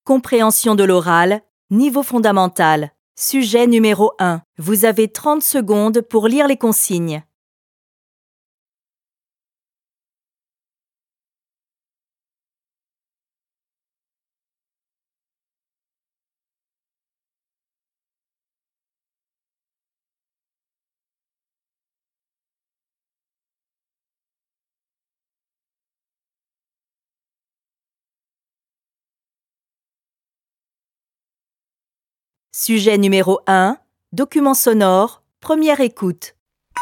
Compréhension de l'oral, niveau fondamental. Sujet numéro 1. Vous avez 30 secondes pour lire les consignes. Sujet numéro 1. Document sonore. Première écoute.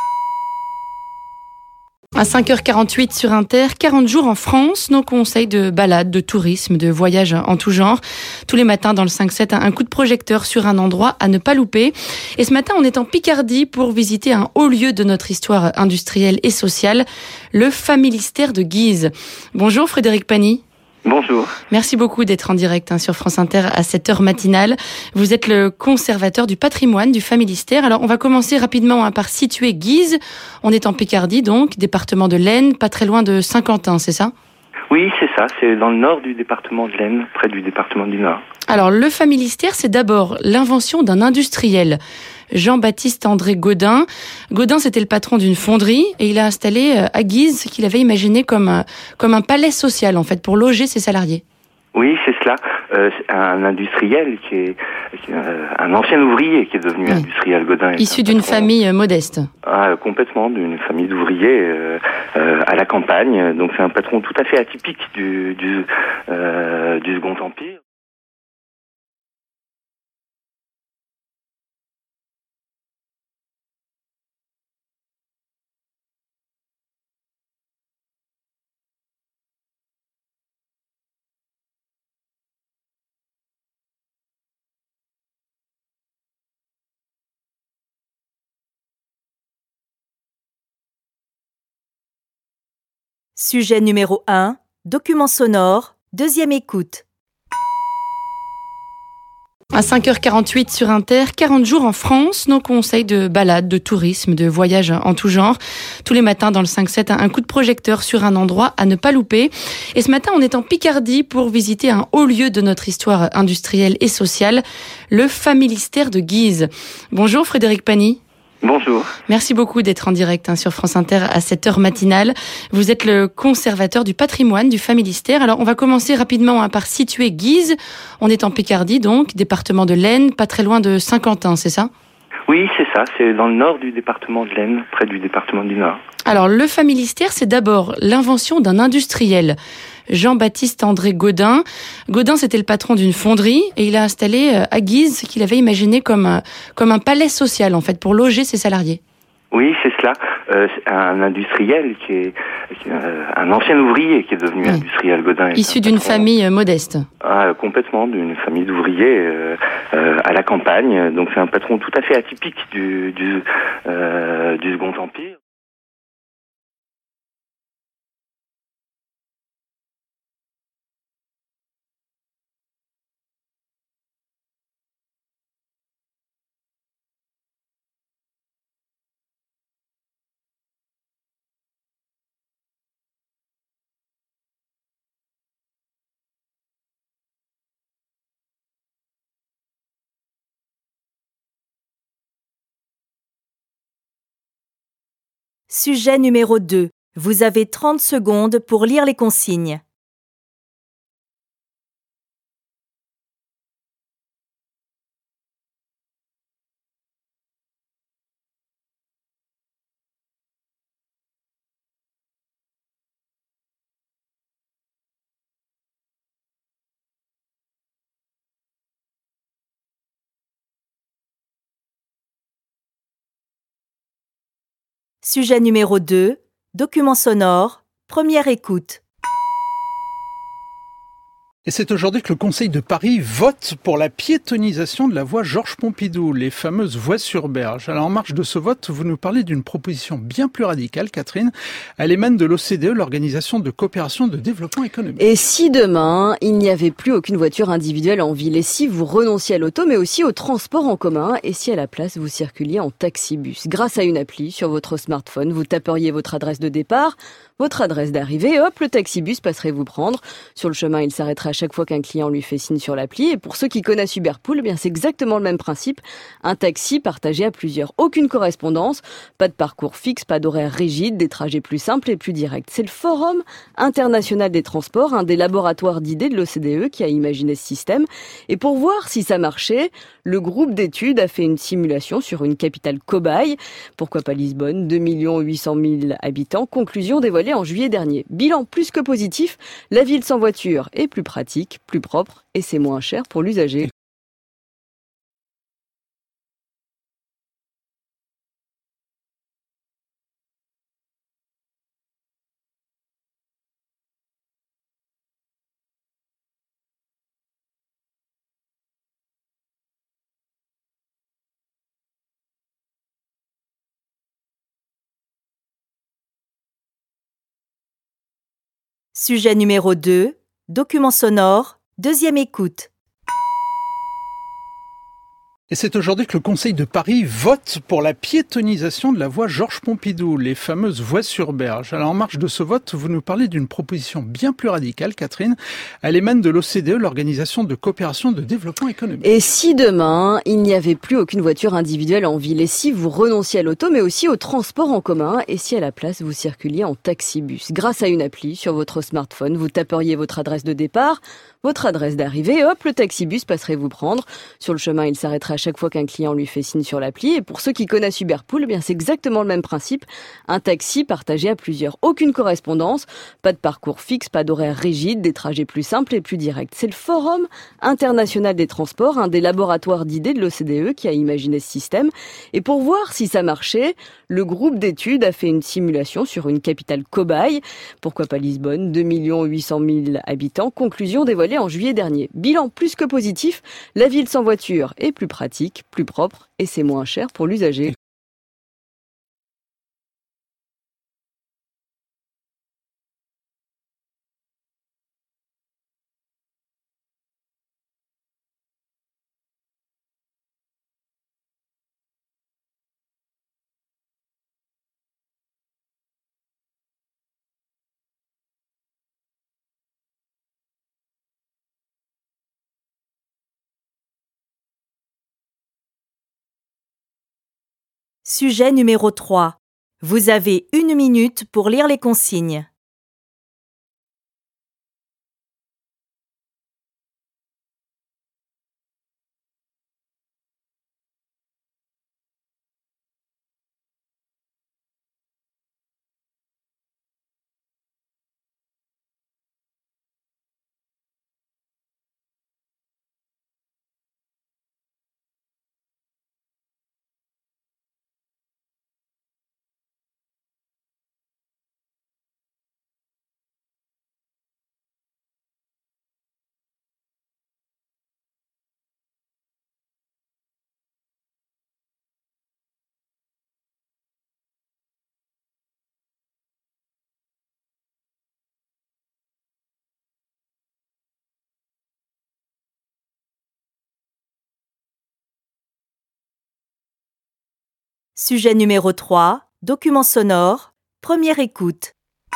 À 5h48 sur Inter, 40 jours en France, nos conseils de balade, de tourisme, de voyage en tout genre. Tous les matins dans le 5-7, un coup de projecteur sur un endroit à ne pas louper. Et ce matin, on est en Picardie pour visiter un haut lieu de notre histoire industrielle et sociale, le Familistère de Guise. Bonjour Frédéric Pagny. Bonjour. Merci beaucoup d'être en direct sur France Inter à cette heure matinale. Vous êtes le conservateur du patrimoine du Familistère. Alors, on va commencer rapidement par situer Guise. On est en Picardie, donc, département de l'Aisne, pas très loin de Saint-Quentin, c'est ça ? Oui, c'est ça. C'est dans le nord du département de l'Aisne, près du département du Nord. Alors, le Familistère, c'est d'abord l'invention d'un industriel, Jean-Baptiste André Gaudin. Gaudin, c'était le patron d'une fonderie et il a installé à Guise ce qu'il avait imaginé comme un palais social, en fait, pour loger ses salariés. Oui, c'est cela. Un industriel qui est un ancien ouvrier qui est devenu industriel. Gaudin issu d'une famille modeste. Complètement, d'une famille d'ouvriers à la campagne. Donc c'est un patron tout à fait atypique du Second Empire. Sujet numéro 1. Document sonore. Deuxième écoute. À 5h48 sur Inter, 40 jours en France, nos conseils de balade, de tourisme, de voyage en tout genre. Tous les matins dans le 5-7, un coup de projecteur sur un endroit à ne pas louper. Et ce matin, on est en Picardie pour visiter un haut lieu de notre histoire industrielle et sociale, le Familistère de Guise. Bonjour Frédéric Pagny. Bonjour. Merci beaucoup d'être en direct sur France Inter à cette heure matinale. Vous êtes le conservateur du patrimoine du Familistère. Alors, on va commencer rapidement par situer Guise. On est en Picardie, donc, département de l'Aisne, pas très loin de Saint-Quentin, c'est ça ? Oui, c'est ça. C'est dans le nord du département de l'Aisne, près du département du Nord. Alors, le Familistère, c'est d'abord l'invention d'un industriel, Jean-Baptiste André Gaudin. Gaudin, c'était le patron d'une fonderie et il a installé à Guise ce qu'il avait imaginé comme un palais social, en fait, pour loger ses salariés. Oui, c'est cela. Un industriel qui est un ancien ouvrier qui est devenu industriel. Gaudin issu d'une famille modeste. Complètement, d'une famille d'ouvriers à la campagne. Donc c'est un patron tout à fait atypique du Second Empire. Sujet numéro 2. Vous avez 30 secondes pour lire les consignes. Sujet numéro 2. Document sonore. Première écoute. Et c'est aujourd'hui que le Conseil de Paris vote pour la piétonisation de la voie Georges Pompidou, les fameuses voies sur berge. Alors en marge de ce vote, vous nous parlez d'une proposition bien plus radicale, Catherine. Elle émane de l'OCDE, l'Organisation de coopération de développement économique. Et si demain, il n'y avait plus aucune voiture individuelle en ville, et si vous renonciez à l'auto, mais aussi au transport en commun, et si à la place vous circuliez en taxi-bus, grâce à une appli sur votre smartphone, vous taperiez votre adresse de départ, votre adresse d'arrivée, et hop, le taxi-bus passerait vous prendre. Sur le chemin, il s'arrêtera chaque fois qu'un client lui fait signe sur l'appli. Et pour ceux qui connaissent Uberpool, c'est exactement le même principe. Un taxi partagé à plusieurs. Aucune correspondance, pas de parcours fixe, pas d'horaire rigide, des trajets plus simples et plus directs. C'est le Forum international des transports, un des laboratoires d'idées de l'OCDE qui a imaginé ce système. Et pour voir si ça marchait, le groupe d'études a fait une simulation sur une capitale cobaye. Pourquoi pas Lisbonne, 2 800 000 habitants. Conclusion dévoilée en juillet dernier. Bilan plus que positif, la ville sans voiture est plus pratique, plus propre et c'est moins cher pour l'usager. Sujet numéro 2, document sonore, deuxième écoute. Et c'est aujourd'hui que le Conseil de Paris vote pour la piétonisation de la voie Georges Pompidou, les fameuses voies sur berge. Alors en marge de ce vote, vous nous parlez d'une proposition bien plus radicale, Catherine. Elle émane de l'OCDE, l'Organisation de coopération de développement économique. Et si demain, il n'y avait plus aucune voiture individuelle en ville, et si vous renonciez à l'auto, mais aussi au transport en commun, et si à la place vous circuliez en taxi-bus, grâce à une appli sur votre smartphone, vous taperiez votre adresse de départ, votre adresse d'arrivée, et hop, le taxi-bus passerait vous prendre. Sur le chemin, il s'arrêterait à chaque fois qu'un client lui fait signe sur l'appli. Et pour ceux qui connaissent Uberpool, c'est exactement le même principe. Un taxi partagé à plusieurs. Aucune correspondance, pas de parcours fixe, pas d'horaire rigide, des trajets plus simples et plus directs. C'est le Forum international des transports, un des laboratoires d'idées de l'OCDE qui a imaginé ce système. Et pour voir si ça marchait, le groupe d'études a fait une simulation sur une capitale cobaye. Pourquoi pas Lisbonne, 2 800 000 habitants. Conclusion dévoilée en juillet dernier. Bilan plus que positif, la ville sans voiture est plus pratique, plus propre et c'est moins cher pour l'usager. Sujet numéro 3. Vous avez 1 minute pour lire les consignes. Sujet numéro 3, document sonore, première écoute.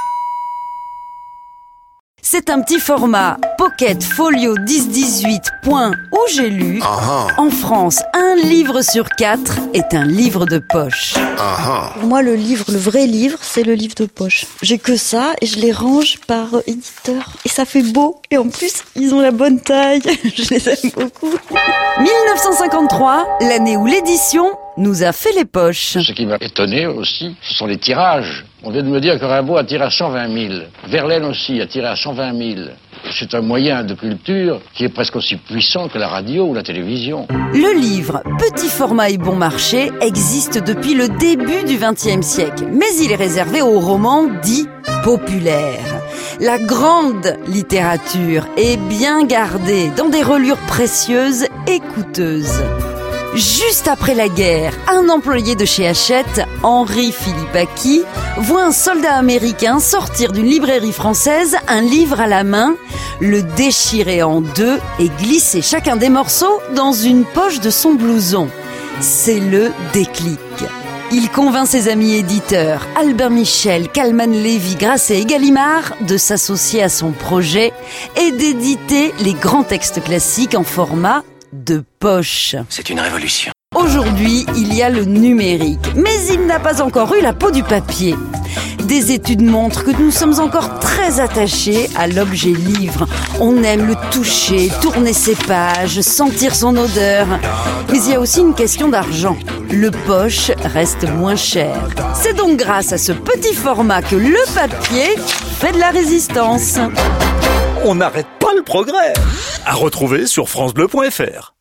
C'est un petit format Pocket Folio 10-18 point où j'ai lu. En France, 1 livre sur 4 est un livre de poche. Pour moi, le vrai livre, c'est le livre de poche. J'ai que ça et je les range par éditeur. Et ça fait beau. Et en plus, ils ont la bonne taille. Je les aime beaucoup. 1953, l'année où l'édition nous a fait les poches. Ce qui m'a étonné aussi, ce sont les tirages. On vient de me dire que Rimbaud a tiré à 120 000. Verlaine aussi a tiré à 120 000. C'est un moyen de culture qui est presque aussi puissant que la radio ou la télévision. Le livre, petit format et bon marché, existe depuis le début du XXe siècle. Mais il est réservé aux romans dits populaires. La grande littérature est bien gardée dans des reliures précieuses et coûteuses. Juste après la guerre, un employé de chez Hachette, Henri Philippaki, voit un soldat américain sortir d'une librairie française un livre à la main, le déchirer en 2 et glisser chacun des morceaux dans une poche de son blouson. C'est le déclic. Il convainc ses amis éditeurs, Albert Michel, Calman Lévy, Grasset et Gallimard, de s'associer à son projet et d'éditer les grands textes classiques en format de poche. C'est une révolution. Aujourd'hui, il y a le numérique, mais il n'a pas encore eu la peau du papier. Des études montrent que nous sommes encore très attachés à l'objet livre. On aime le toucher, tourner ses pages, sentir son odeur. Mais il y a aussi une question d'argent. Le poche reste moins cher. C'est donc grâce à ce petit format que le papier fait de la résistance. On n'arrête pas le progrès. À retrouver sur francebleu.fr.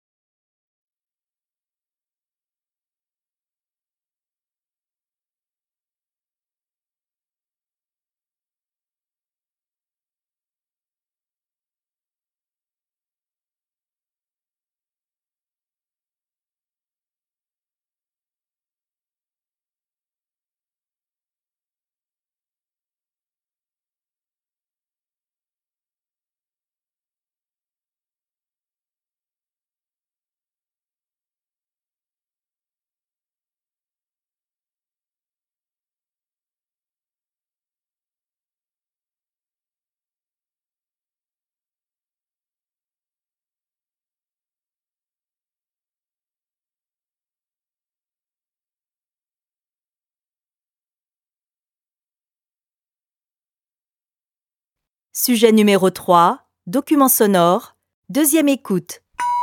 Sujet numéro 3, document sonore, deuxième écoute.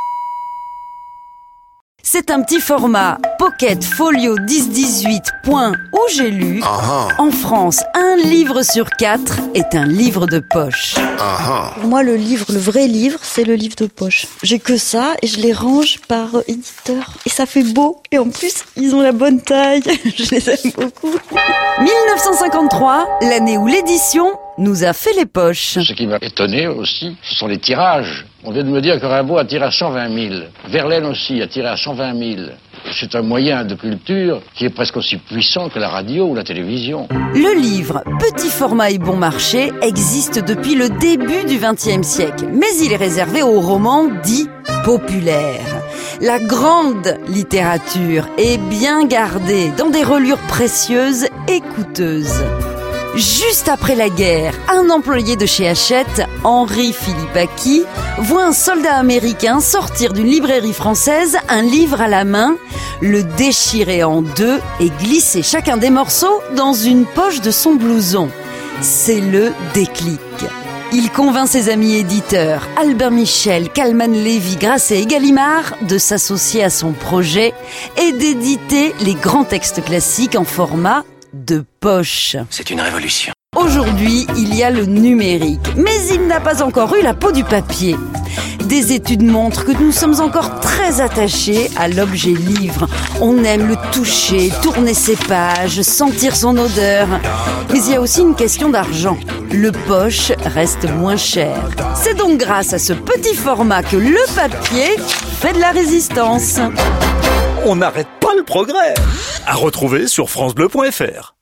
C'est un petit format Pocket Folio 10-18 point où j'ai lu. En France, un livre sur 4 est un livre de poche. Pour moi, le livre, le vrai livre, c'est le livre de poche. J'ai que ça et je les range par éditeur. Et ça fait beau. Et en plus, ils ont la bonne taille. Je les aime beaucoup. 1953, l'année où l'édition nous a fait les poches. Ce qui m'a étonné aussi, ce sont les tirages. On vient de me dire que Rimbaud a tiré à 120 000. Verlaine aussi a tiré à 120 000. C'est un moyen de culture qui est presque aussi puissant que la radio ou la télévision. Le livre, petit format et bon marché, existe depuis le début du XXe siècle. Mais il est réservé aux romans dits populaires. La grande littérature est bien gardée dans des reliures précieuses et coûteuses. Juste après la guerre, un employé de chez Hachette, Henri Philippaki, voit un soldat américain sortir d'une librairie française un livre à la main, le déchirer en deux et glisser chacun des morceaux dans une poche de son blouson. C'est le déclic. Il convainc ses amis éditeurs, Albert Michel, Calman Lévy, Grasset et Gallimard, de s'associer à son projet et d'éditer les grands textes classiques en format de poche. C'est une révolution. Aujourd'hui, il y a le numérique, mais il n'a pas encore eu la peau du papier. Des études montrent que nous sommes encore très attachés à l'objet livre. On aime le toucher, tourner ses pages, sentir son odeur. Mais il y a aussi une question d'argent. Le poche reste moins cher. C'est donc grâce à ce petit format que le papier fait de la résistance. On n'arrête pas le progrès. À retrouver sur francebleu.fr.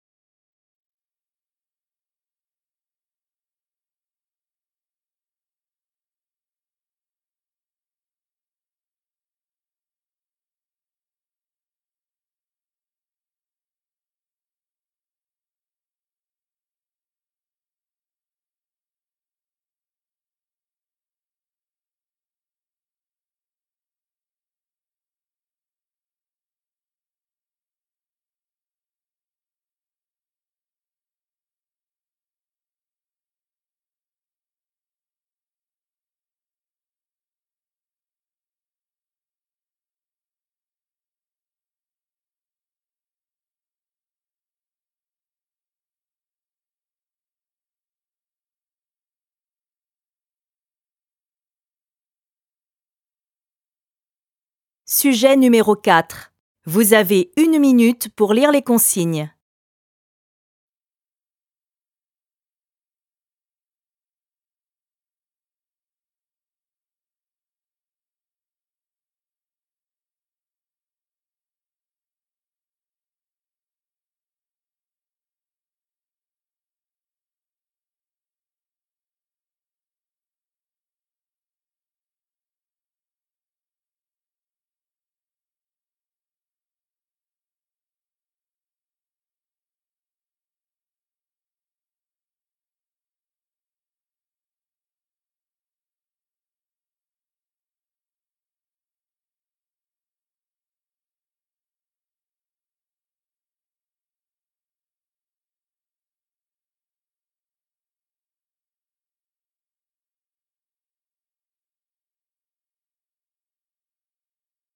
Sujet numéro 4. Vous avez 1 minute pour lire les consignes.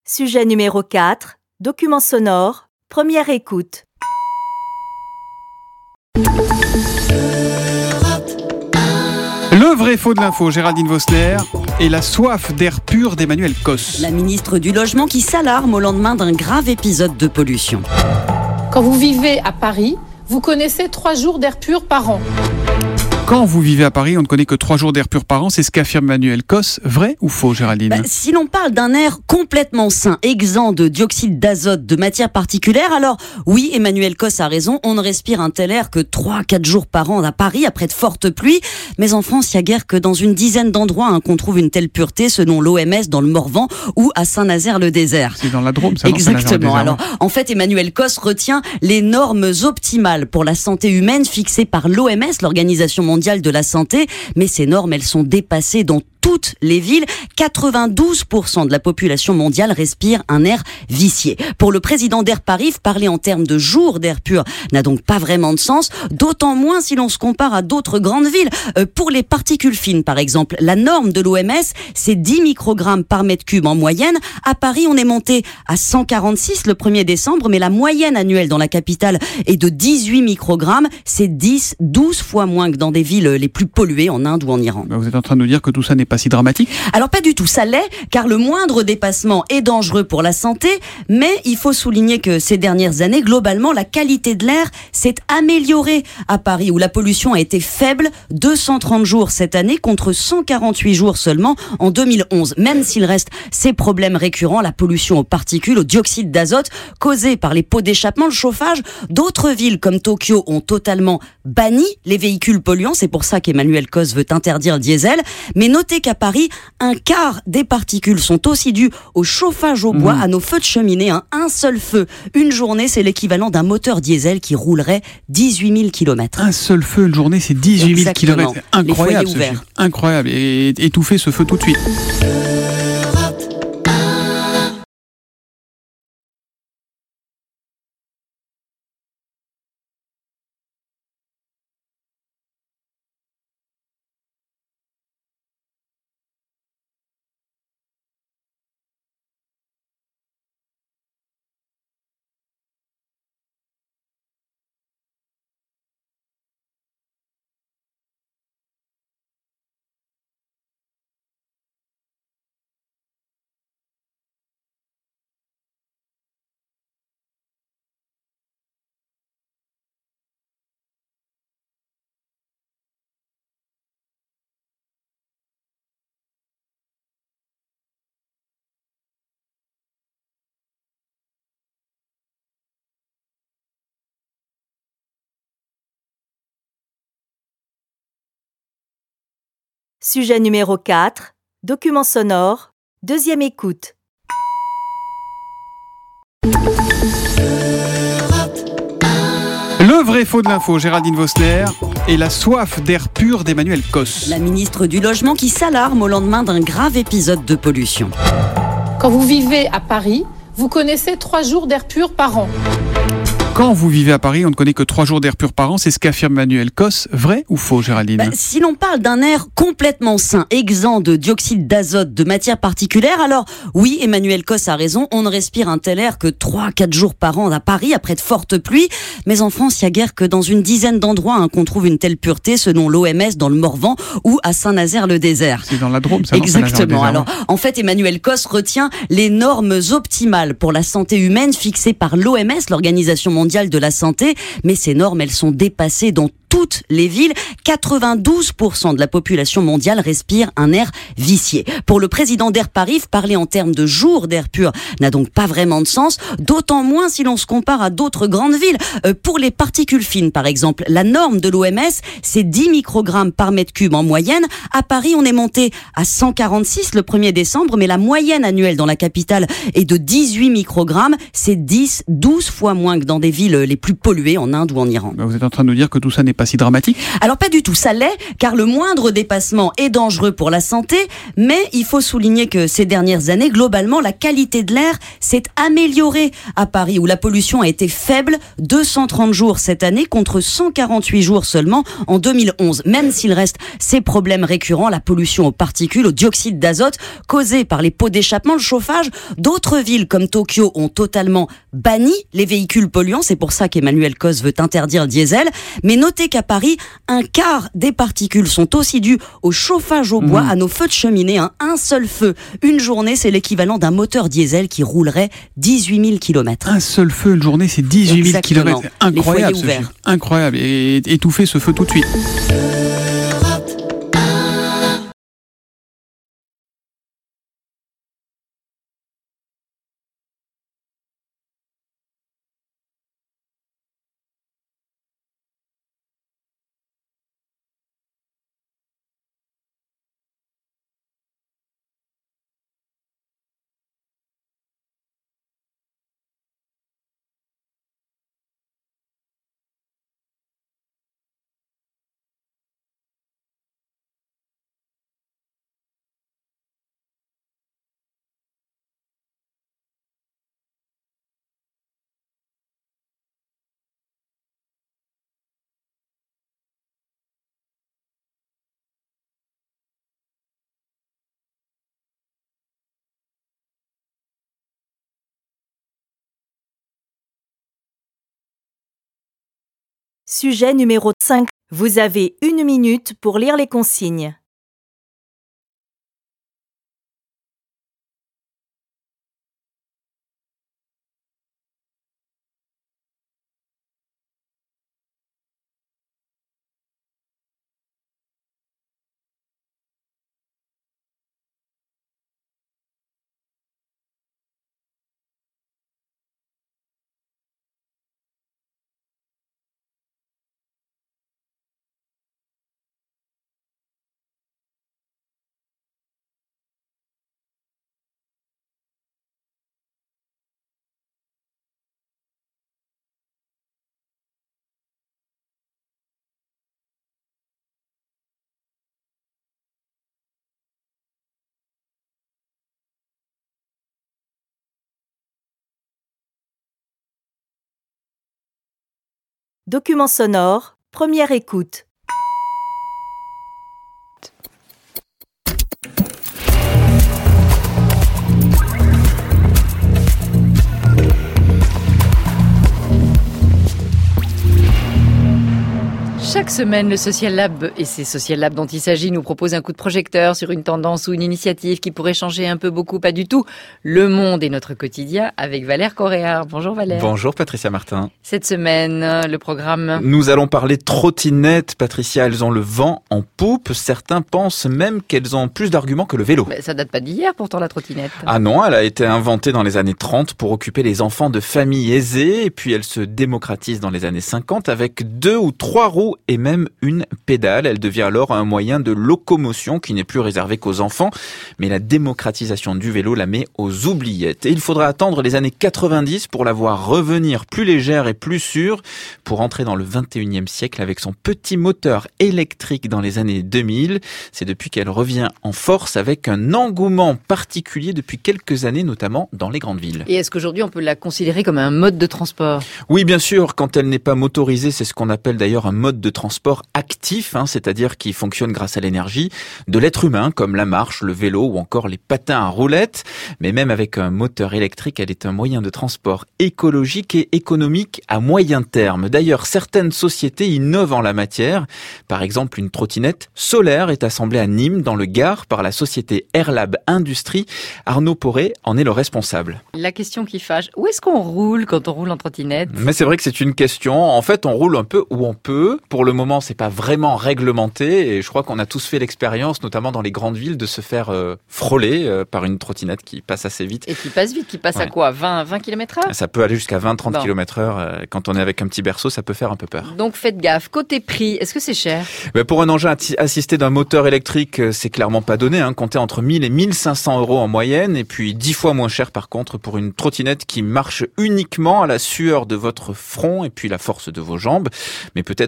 Sujet numéro 4, document sonore, première écoute. Le vrai faux de l'info, Géraldine Vossler, et la soif d'air pur d'Emmanuel Cos. La ministre du Logement qui s'alarme au lendemain d'un grave épisode de pollution. Quand vous vivez à Paris, vous connaissez 3 jours d'air pur par an. Quand vous vivez à Paris, on ne connaît que 3 jours d'air pur par an, c'est ce qu'affirme Emmanuel Cos. Vrai ou faux, Géraldine ? Si l'on parle d'un air complètement sain, exempt de dioxyde d'azote, de matières particulières, alors oui, Emmanuel Cos a raison, on ne respire un tel air que 3-4 jours par an à Paris après de fortes pluies. Mais en France, il y a guère que dans une dizaine d'endroits qu'on trouve une telle pureté, selon l'OMS, dans le Morvan ou à Saint-Nazaire-le-Désert. C'est dans la Drôme, ça. Exactement. Alors, en fait, Emmanuel Cos retient les normes optimales pour la santé humaine fixées par l'OMS, l'Organisation mondiale de la santé, mais ces normes, elles sont dépassées dans toutes les villes. 92% de la population mondiale respire un air vicié. Pour le président d'Air Paris, parler en termes de jours d'air pur n'a donc pas vraiment de sens, d'autant moins si l'on se compare à d'autres grandes villes. Pour les particules fines, par exemple, la norme de l'OMS, c'est 10 microgrammes par mètre cube en moyenne. À Paris, on est monté à 146 le 1er décembre, mais la moyenne annuelle dans la capitale est de 18 microgrammes. C'est 10-12 fois moins que dans des villes les plus polluées en Inde ou en Iran. Vous êtes en train de nous dire que tout ça n'est pas si dramatique ? Alors pas du tout, ça l'est, car le moindre dépassement est dangereux pour la santé, mais il faut souligner que ces dernières années, globalement, la qualité de l'air s'est améliorée à Paris, où la pollution a été faible, 230 jours cette année contre 148 jours seulement en 2011. Même s'il reste ces problèmes récurrents, la pollution aux particules, au dioxyde d'azote, causée par les pots d'échappement, le chauffage, d'autres villes comme Tokyo ont totalement banni les véhicules polluants, c'est pour ça qu'Emmanuel Cos veut interdire le diesel, mais notez qu'à Paris, un quart des particules sont aussi dues au chauffage au bois, à nos feux de cheminée. Un seul feu, une journée, c'est l'équivalent d'un moteur diesel qui roulerait 18 000 km. Un seul feu, une journée, c'est 18 000 km. C'est incroyable, ce chiffre. Incroyable. Et étouffer ce feu tout de suite. Sujet numéro 4, document sonore, deuxième écoute. Le vrai faux de l'info, Géraldine Vossler, et la soif d'air pur d'Emmanuel Cos. La ministre du Logement qui s'alarme au lendemain d'un grave épisode de pollution. Quand vous vivez à Paris, vous connaissez 3 jours d'air pur par an. Quand vous vivez à Paris, on ne connaît que 3 jours d'air pur par an, c'est ce qu'affirme Emmanuel Cos. Vrai ou faux, Géraldine ? Si l'on parle d'un air complètement sain, exempt de dioxyde d'azote, de matières particulières, alors oui, Emmanuel Cos a raison, on ne respire un tel air que 3-4 jours par an à Paris après de fortes pluies. Mais en France, il y a guère que dans une dizaine d'endroits qu'on trouve une telle pureté, selon l'OMS, dans le Morvan ou à Saint-Nazaire-le-Désert. C'est dans la Drôme, ça. Exactement. Alors, en fait, Emmanuel Cos retient les normes optimales pour la santé humaine fixées par l'OMS, l'Organisation mondiale de la santé, mais ces normes, elles sont dépassées dans toutes les villes. 92% de la population mondiale respire un air vicié. Pour le président d'Air Paris, parler en termes de jours d'air pur n'a donc pas vraiment de sens, d'autant moins si l'on se compare à d'autres grandes villes. Pour les particules fines, par exemple, la norme de l'OMS, c'est 10 microgrammes par mètre cube en moyenne. À Paris, on est monté à 146 le 1er décembre, mais la moyenne annuelle dans la capitale est de 18 microgrammes. C'est 10-12 fois moins que dans des villes les plus polluées en Inde ou en Iran. Vous êtes en train de nous dire que tout ça n'est pas si dramatique? Alors pas du tout, ça l'est, car le moindre dépassement est dangereux pour la santé, mais il faut souligner que ces dernières années, globalement, la qualité de l'air s'est améliorée à Paris, où la pollution a été faible, 230 jours cette année contre 148 jours seulement en 2011. Même s'il reste ces problèmes récurrents, la pollution aux particules, au dioxyde d'azote, causée par les pots d'échappement, le chauffage, d'autres villes comme Tokyo ont totalement banni les véhicules polluants. C'est pour ça qu'Emmanuel Cos veut interdire le diesel. Mais notez qu'à Paris, un quart des particules sont aussi dues au chauffage au bois, à nos feux de cheminée. Un seul feu, une journée, c'est l'équivalent d'un moteur diesel qui roulerait 18 000 km. Un seul feu, une journée, c'est 18 000 km. Incroyable ce chiffre. Incroyable. Et étouffer ce feu tout de suite. Sujet numéro 5. Vous avez 1 minute pour lire les consignes. Document sonore, première écoute. Chaque semaine, le Social Lab et ces Social Labs dont il s'agit nous proposent un coup de projecteur sur une tendance ou une initiative qui pourrait changer un peu, beaucoup, pas du tout, le monde et notre quotidien avec Valère Corréard. Bonjour Valère. Bonjour Patricia Martin. Cette semaine, le programme... Nous allons parler trottinettes. Patricia, elles ont le vent en poupe. Certains pensent même qu'elles ont plus d'arguments que le vélo. Mais ça date pas d'hier pourtant la trottinette. Ah non, elle a été inventée dans les années 30 pour occuper les enfants de familles aisées. Et puis elle se démocratise dans les années 50 avec 2 ou 3 roues et même une pédale. Elle devient alors un moyen de locomotion qui n'est plus réservé qu'aux enfants, mais la démocratisation du vélo la met aux oubliettes. Et il faudra attendre les années 90 pour la voir revenir plus légère et plus sûre pour entrer dans le 21e siècle avec son petit moteur électrique dans les années 2000. C'est depuis qu'elle revient en force avec un engouement particulier depuis quelques années, notamment dans les grandes villes. Et est-ce qu'aujourd'hui on peut la considérer comme un mode de transport ? Oui, bien sûr. Quand elle n'est pas motorisée, c'est ce qu'on appelle d'ailleurs un mode de transport actif, c'est-à-dire qui fonctionne grâce à l'énergie de l'être humain, comme la marche, le vélo ou encore les patins à roulettes. Mais même avec un moteur électrique, elle est un moyen de transport écologique et économique à moyen terme. D'ailleurs, certaines sociétés innovent en la matière. Par exemple, une trottinette solaire est assemblée à Nîmes, dans le Gard, par la société Airlab Industrie. Arnaud Poré en est le responsable. La question qui fâche, où est-ce qu'on roule quand on roule en trottinette ? Mais c'est vrai que c'est une question. En fait, on roule un peu où on peut. Pour le moment, c'est pas vraiment réglementé et je crois qu'on a tous fait l'expérience, notamment dans les grandes villes, de se faire frôler par une trottinette qui passe assez vite. Et qui passe vite, qui passe à quoi ? 20 km/h ? Ça peut aller jusqu'à 20-30 km/h. Quand on est avec un petit berceau, ça peut faire un peu peur. Donc faites gaffe. Côté prix, est-ce que c'est cher ? Pour un engin assisté d'un moteur électrique, c'est clairement pas donné. Comptez entre 1000 et 1500 € en moyenne, et puis 10 fois moins cher par contre pour une trottinette qui marche uniquement à la sueur de votre front et puis la force de vos jambes. Mais peut-être que dans quelques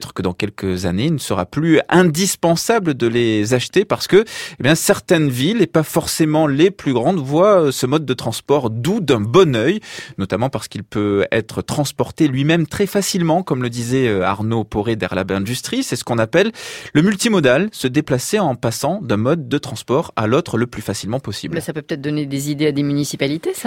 quelques années, il ne sera plus indispensable de les acheter parce que certaines villes, et pas forcément les plus grandes, voient ce mode de transport doux d'un bon œil, notamment parce qu'il peut être transporté lui-même très facilement, comme le disait Arnaud Poré d'Airlab Industries. C'est ce qu'on appelle le multimodal, se déplacer en passant d'un mode de transport à l'autre le plus facilement possible. Mais ça peut peut-être donner des idées à des municipalités, ça ?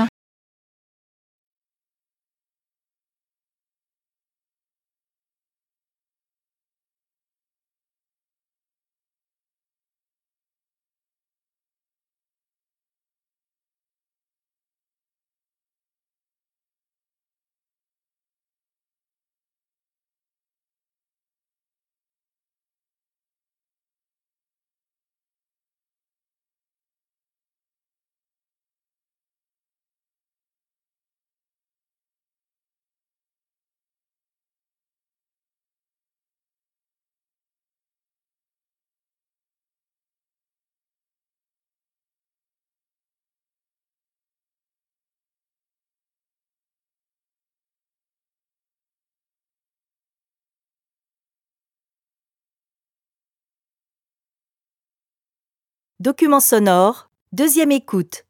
Document sonore, deuxième écoute.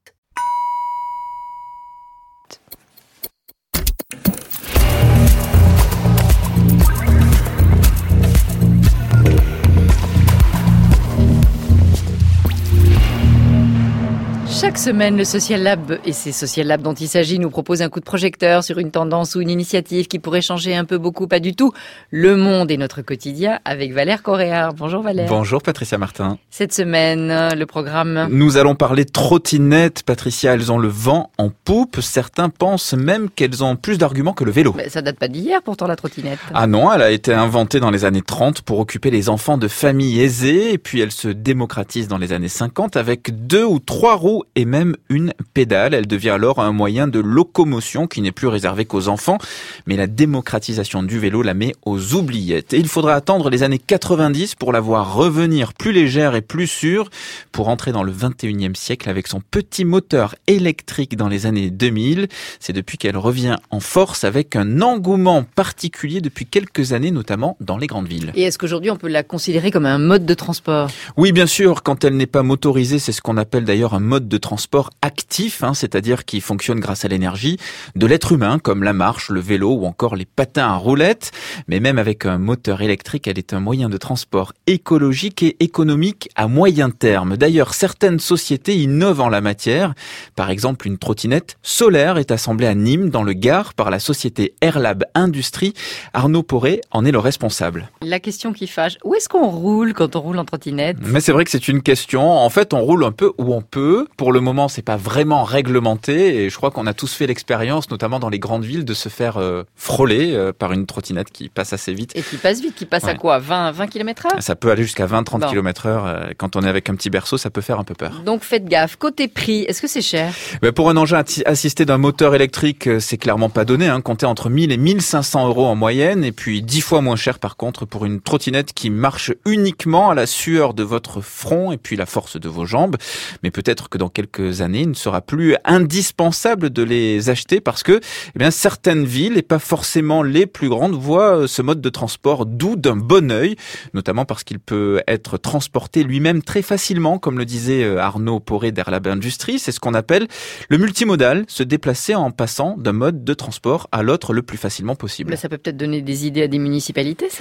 Chaque semaine, le Social Lab et ces Social Labs dont il s'agit nous proposent un coup de projecteur sur une tendance ou une initiative qui pourrait changer un peu, beaucoup, pas du tout, le monde et notre quotidien avec Valère Correa. Bonjour Valère. Bonjour Patricia Martin. Cette semaine, le programme... Nous allons parler trottinettes. Patricia, elles ont le vent en poupe. Certains pensent même qu'elles ont plus d'arguments que le vélo. Mais ça date pas d'hier pourtant la trottinette. Ah non, elle a été inventée dans les années 30 pour occuper les enfants de familles aisées et puis elle se démocratise dans les années 50 avec 2 ou 3 roues et même une pédale. Elle devient alors un moyen de locomotion qui n'est plus réservé qu'aux enfants, mais la démocratisation du vélo la met aux oubliettes. Et il faudra attendre les années 90 pour la voir revenir plus légère et plus sûre pour entrer dans le 21e siècle avec son petit moteur électrique dans les années 2000. C'est depuis qu'elle revient en force avec un engouement particulier depuis quelques années, notamment dans les grandes villes. Et est-ce qu'aujourd'hui on peut la considérer comme un mode de transport ? Oui, bien sûr. Quand elle n'est pas motorisée, c'est ce qu'on appelle d'ailleurs un mode de transport actif, c'est-à-dire qui fonctionne grâce à l'énergie de l'être humain, comme la marche, le vélo ou encore les patins à roulettes. Mais même avec un moteur électrique, elle est un moyen de transport écologique et économique à moyen terme. D'ailleurs, certaines sociétés innovent en la matière. Par exemple, une trottinette solaire est assemblée à Nîmes, dans le Gard, par la société Airlab Industries. Arnaud Poré en est le responsable. La question qui fâche, où est-ce qu'on roule quand on roule en trottinette ? Mais c'est vrai que c'est une question. En fait, on roule un peu où on peut. Pour le moment, c'est pas vraiment réglementé et je crois qu'on a tous fait l'expérience, notamment dans les grandes villes, de se faire frôler par une trottinette qui passe assez vite. Et qui passe vite, qui passe à quoi ? 20 km/h ? Ça peut aller jusqu'à 20-30 km/h. Quand on est avec un petit berceau, ça peut faire un peu peur. Donc faites gaffe. Côté prix, est-ce que c'est cher ? Pour un engin assisté d'un moteur électrique, c'est clairement pas donné. Comptez entre 1000 et 1500 euros en moyenne et puis 10 fois moins cher par contre pour une trottinette qui marche uniquement à la sueur de votre front et puis la force de vos jambes. Mais peut-être que dans quelques années, il ne sera plus indispensable de les acheter parce que certaines villes, et pas forcément les plus grandes, voient ce mode de transport doux d'un bon œil, notamment parce qu'il peut être transporté lui-même très facilement, comme le disait Arnaud Poré d'Airlab Industries. C'est ce qu'on appelle le multimodal, se déplacer en passant d'un mode de transport à l'autre le plus facilement possible. Mais ça peut peut-être donner des idées à des municipalités, ça ?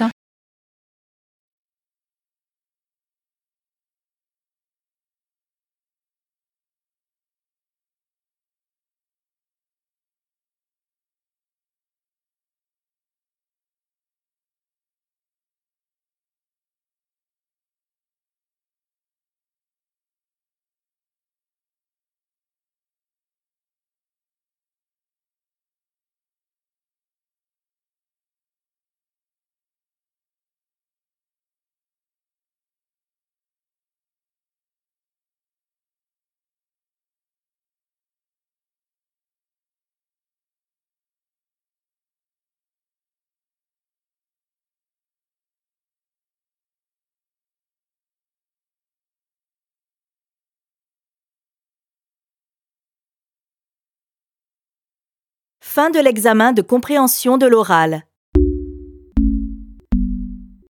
Fin de l'examen de compréhension de l'oral.